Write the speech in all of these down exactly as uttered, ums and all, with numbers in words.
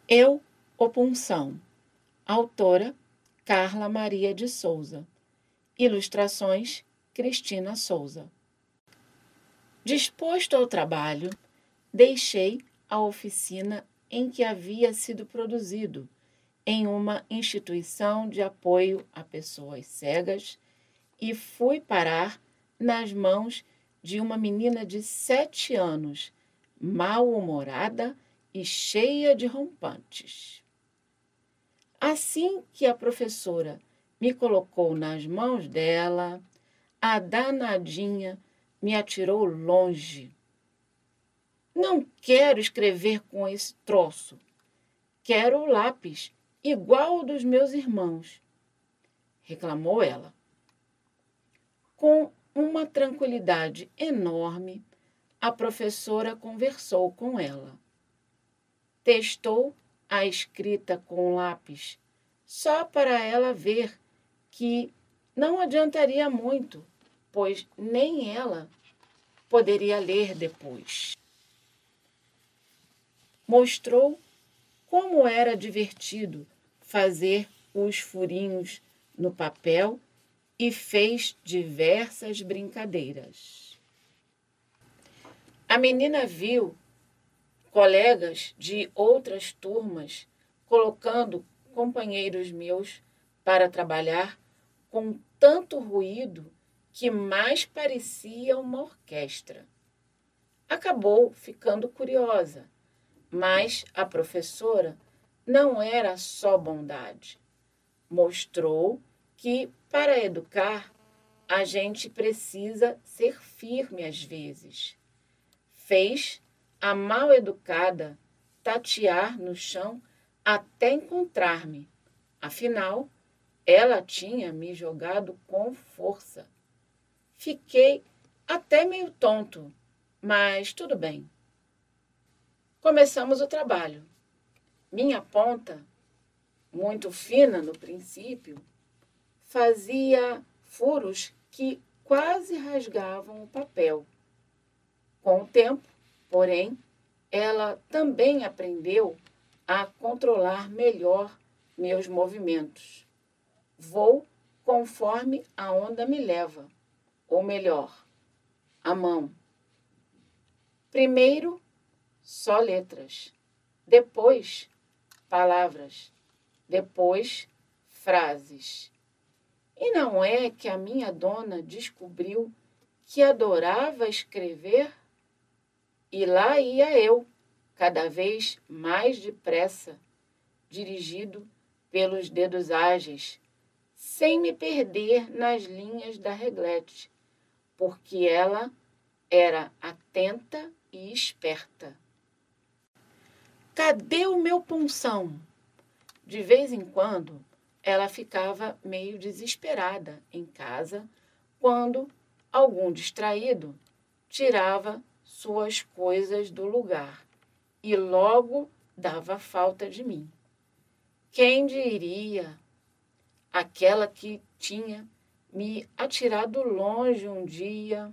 Eu, o Punção. Autora, Carla Maria de Souza. Ilustrações, Cristina Souza. Disposto ao trabalho, deixei a oficina em que havia sido produzido, em uma instituição de apoio a pessoas cegas, e fui parar nas mãos de uma menina de sete anos, mal-humorada e cheia de rompantes. Assim que a professora me colocou nas mãos dela, a danadinha me atirou longe. Não quero escrever com esse troço. Quero o lápis, igual ao dos meus irmãos, reclamou ela. Com uma tranquilidade enorme, a professora conversou com ela. Testou a escrita com lápis, só para ela ver que não adiantaria muito, pois nem ela poderia ler depois. Mostrou como era divertido fazer os furinhos no papel e fez diversas brincadeiras. A menina viu colegas de outras turmas colocando companheiros meus para trabalhar com tanto ruído que mais parecia uma orquestra. Acabou ficando curiosa, mas a professora não era só bondade. Mostrou que, para educar, a gente precisa ser firme às vezes. Fez a mal-educada tatear no chão até encontrar-me. Afinal, ela tinha me jogado com força. Fiquei até meio tonto, mas tudo bem. Começamos o trabalho. Minha ponta, muito fina no princípio, fazia furos que quase rasgavam o papel. Com o tempo, porém, ela também aprendeu a controlar melhor meus movimentos. Vou conforme a onda me leva, ou melhor, a mão. Primeiro, só letras, depois, palavras, depois, frases. E não é que a minha dona descobriu que adorava escrever? E lá ia eu, cada vez mais depressa, dirigido pelos dedos ágeis, sem me perder nas linhas da reglete, porque ela era atenta e esperta. Cadê o meu punção? De vez em quando, ela ficava meio desesperada em casa, quando algum distraído tirava suas coisas do lugar e logo dava falta de mim. Quem diria? Aquela que tinha me atirado longe um dia.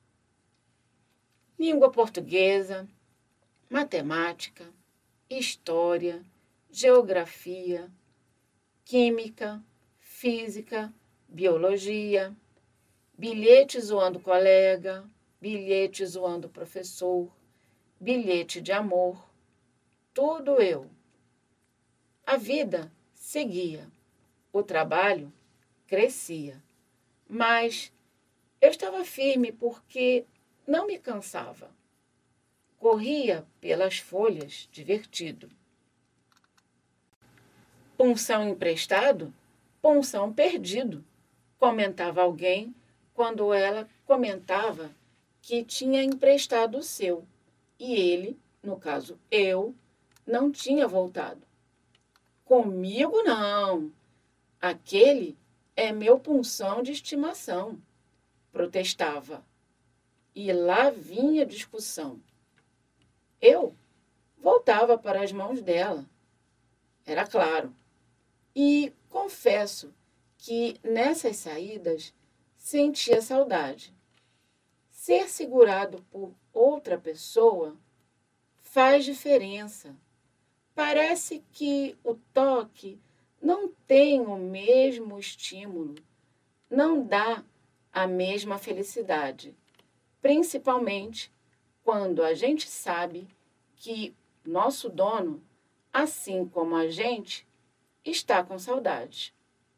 Língua portuguesa, matemática, história, geografia, química, física, biologia, bilhete zoando colega, bilhete zoando professor, bilhete de amor, tudo eu. A vida seguia, o trabalho crescia, mas eu estava firme porque não me cansava. Corria pelas folhas divertido. Punção emprestado, punção perdido, comentava alguém quando ela comentava que tinha emprestado o seu, e ele, no caso eu, não tinha voltado. Comigo não, aquele é meu punção de estimação, protestava. E lá vinha discussão. Eu voltava para as mãos dela, era claro. E confesso que nessas saídas sentia saudade. Ser segurado por outra pessoa faz diferença. Parece que o toque não tem o mesmo estímulo, não dá a mesma felicidade, principalmente quando a gente sabe que nosso dono, assim como a gente, está com saudade.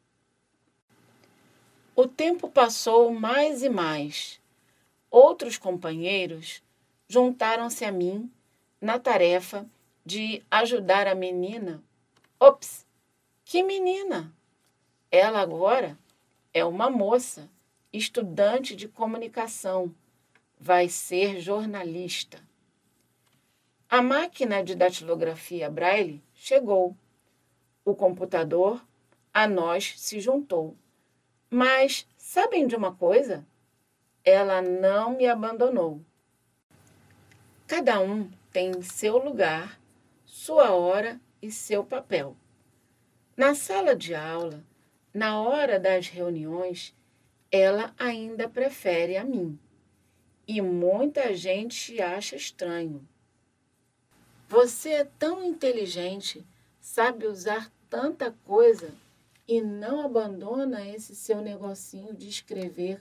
O tempo passou mais e mais. Outros companheiros juntaram-se a mim na tarefa de ajudar a menina. Ops, que menina! Ela agora é uma moça, estudante de comunicação, vai ser jornalista. A máquina de datilografia Braille chegou. O computador a nós se juntou. Mas sabem de uma coisa? Ela não me abandonou. Cada um tem seu lugar, sua hora e seu papel. Na sala de aula, na hora das reuniões, ela ainda prefere a mim. E muita gente acha estranho. Você é tão inteligente, sabe usar tanta coisa e não abandona esse seu negocinho de escrever.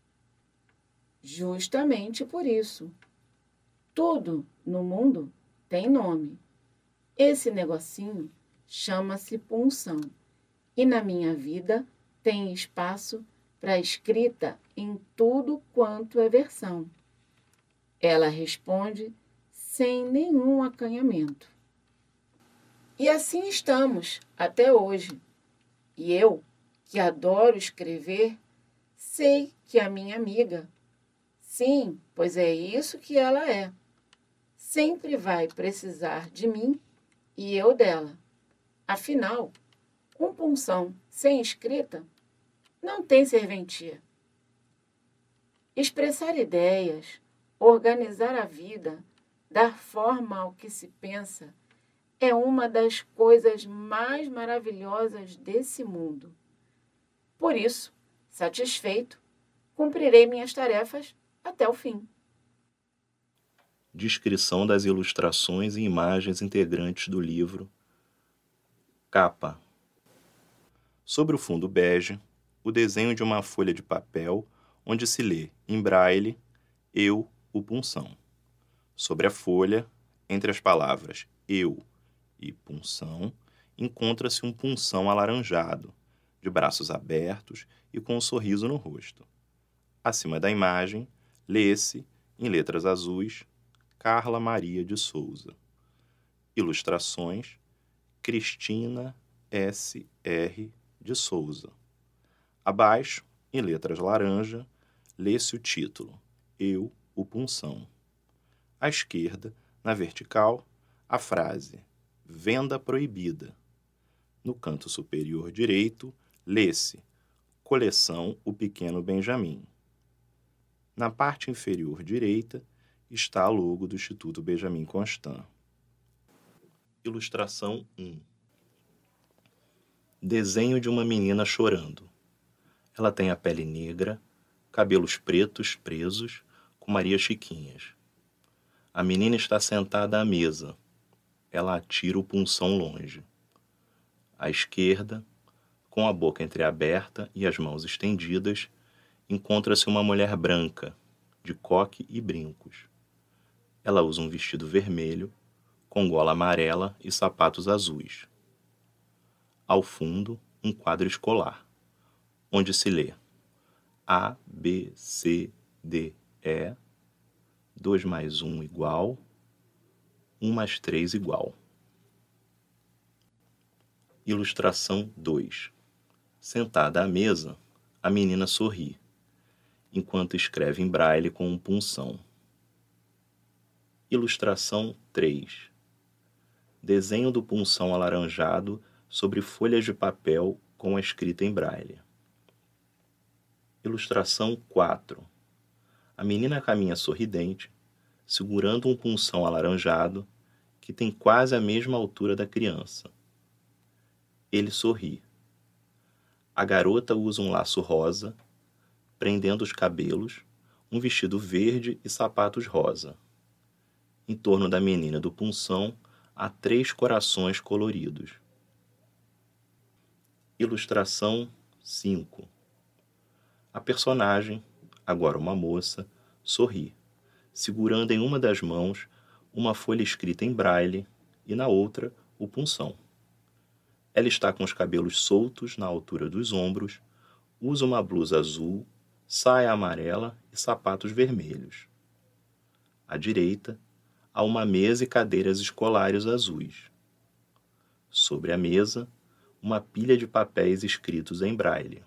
Justamente por isso. Tudo no mundo tem nome. Esse negocinho chama-se punção. E na minha vida tem espaço para escrita em tudo quanto é versão. Ela responde sem nenhum acanhamento. E assim estamos até hoje. E eu, que adoro escrever, sei que a minha amiga, sim, pois é isso que ela é, sempre vai precisar de mim e eu dela. Afinal, um punção sem escrita não tem serventia. Expressar ideias, organizar a vida, dar forma ao que se pensa, é uma das coisas mais maravilhosas desse mundo. Por isso, satisfeito, cumprirei minhas tarefas até o fim. Descrição das ilustrações e imagens integrantes do livro. Capa. Sobre o fundo bege, o desenho de uma folha de papel onde se lê, em braille, eu, o punção. Sobre a folha, entre as palavras eu e punção, encontra-se um punção alaranjado, de braços abertos e com um sorriso no rosto. Acima da imagem, lê-se, em letras azuis, Carla Maria de Souza. Ilustrações, Cristina S R de Souza. Abaixo, em letras laranja, lê-se o título, Eu, o punção. À esquerda, na vertical, a frase, Venda proibida. No canto superior direito, lê-se, Coleção O Pequeno Benjamin. Na parte inferior direita, está a logo do Instituto Benjamin Constant. Ilustração um. Desenho de uma menina chorando. Ela tem a pele negra, cabelos pretos presos, com Maria Chiquinhas. A menina está sentada à mesa. Ela atira o punção longe. À esquerda, com a boca entreaberta e as mãos estendidas, encontra-se uma mulher branca, de coque e brincos. Ela usa um vestido vermelho, com gola amarela e sapatos azuis. Ao fundo, um quadro escolar, onde se lê A, B, C, D, E, dois mais um igual, um mais três igual. Ilustração dois. Sentada à mesa, a menina sorri, enquanto escreve em braille com um punção. Ilustração três. Desenho do punção alaranjado sobre folhas de papel com a escrita em braille. Ilustração quatro. A menina caminha sorridente, segurando um punção alaranjado que tem quase a mesma altura da criança. Ele sorri. A garota usa um laço rosa, prendendo os cabelos, um vestido verde e sapatos rosa. Em torno da menina do punção há três corações coloridos. Ilustração cinco. A personagem, agora uma moça, sorri, segurando em uma das mãos uma folha escrita em braille e na outra o punção. Ela está com os cabelos soltos na altura dos ombros, usa uma blusa azul, saia amarela e sapatos vermelhos. À direita, há uma mesa e cadeiras escolares azuis. Sobre a mesa, uma pilha de papéis escritos em braille.